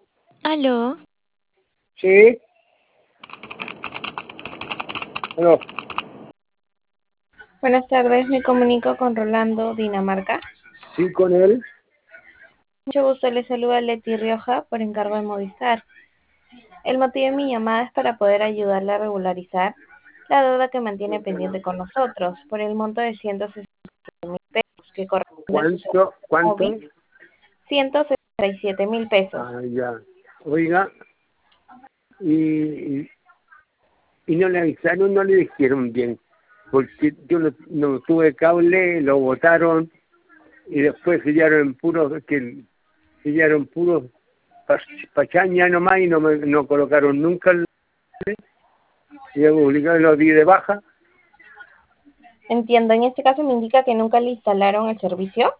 Aló, Sí, no, Buenas tardes, me comunico con Rolando, Dinamarca. sí con él. Mucho gusto, le saluda Leti Rioja por encargo de Movistar. El motivo de mi llamada es para poder ayudarle a regularizar la deuda que mantiene pendiente con nosotros por el monto de 167.000 pesos que corresponde a su servicio ¿Cuánto? móvil, 167.000 pesos. Ah, ya. Oiga, y, y no le avisaron, no le dijeron bien, porque yo no tuve cable, lo botaron y después sellaron puros pachaña nomás y no colocaron nunca y obligado lo di de baja. Entiendo, en este caso me indica que nunca le instalaron el servicio.